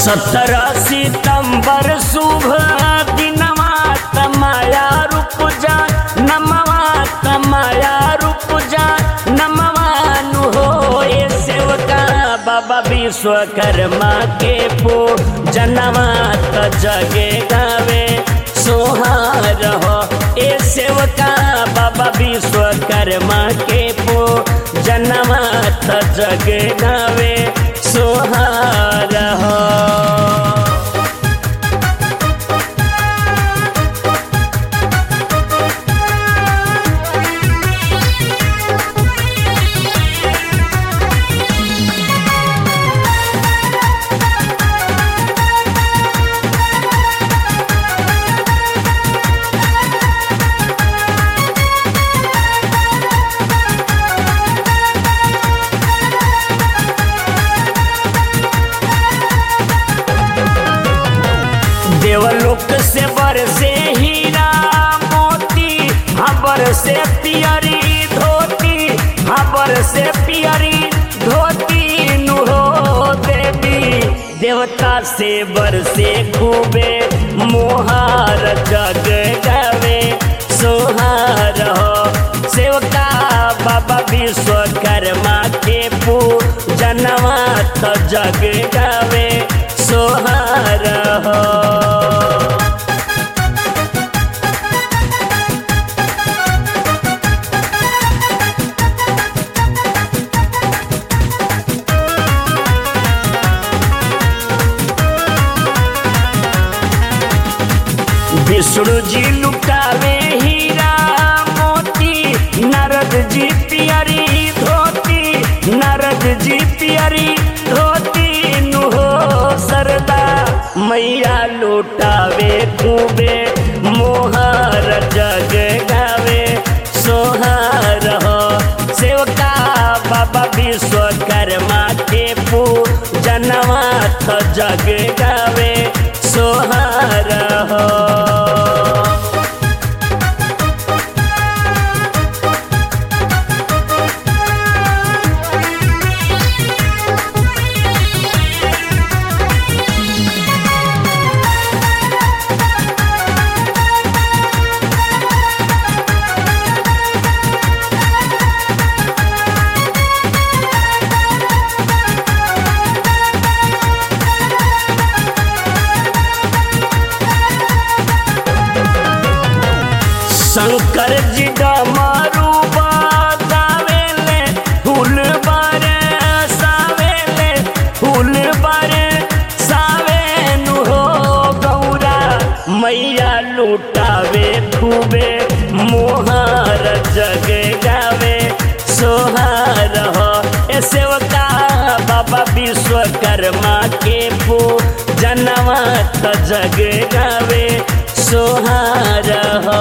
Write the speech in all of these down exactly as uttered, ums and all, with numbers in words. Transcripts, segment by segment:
सत्रह सितंबर शुभ दिनवा तमाया रूप जा नमवा तमाया रूप जा नमवानु हो ए सेवका बाबा विश्वकर्मा के पो जनवा त जगे गावे सोहार हो ए सेवका बाबा विश्वकर्मा के पो जनवा त जगे गावे सोहार हो। देवलोक से बरसे हीरा मोती हबर से पियरी धोती हबर से पियरी धोती नुहो देवी देवता से बरसे खूबे मोहार जग गावे सोहार हो सेवका बाबा विश्वकर्मा के पू जनवा त जग गावे सोहार हो। विष्णु जी लुटावे हीरा मोती नारद जी पियरी धोती नारद जी पियरी धोती नुहो सरदा मैया लुटावे खूबे मोहर जग गावे सोहार हो सेवका बाबा विश्वकर्मा के पू जनवा त जग गावे सोहार हो। शंकर जी डमरू बजावेले फूल बारे सावेले फूल बारे सावेनु हो गौरा मैया लुटावे खूबे मोहर जग गावे सोहार हो ए सेवका बाबा विश्वकर्मा के पू जनवा त जग गावे सोहार हो।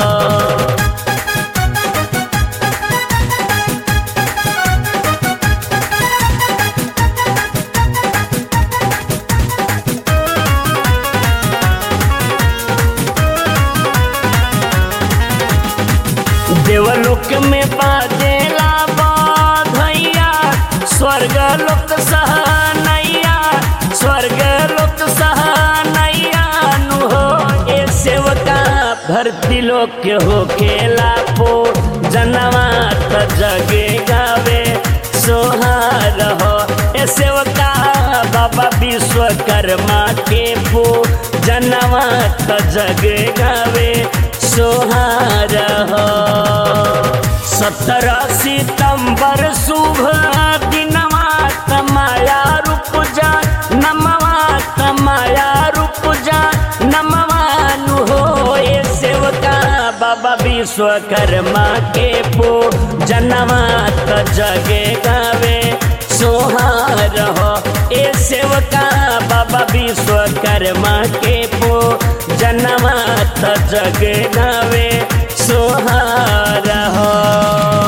देवलोक में बाजेला बधैया स्वर्ग लोक सहनैया स्वर्ग लोक सहनैया नु हो ए सेवका धरती लोक हो खेला पो जनवा त जगे गावे सोहार हो ए सेवका बाबा विश्वकर्मा के पू जनवा त जगे गावे सोहार हो। सत्रह सितंबर शुभ दिनवा तमाया रूप जा नमवा तमाया रूप जा नमवानु हो ए सेवका बाबा विश्वकर्मा के पू जनवा त जगे गावे सोहार हो ए सेवका बाबा विश्वकर्मा के पू जनवा त जग गावे सोहार हो।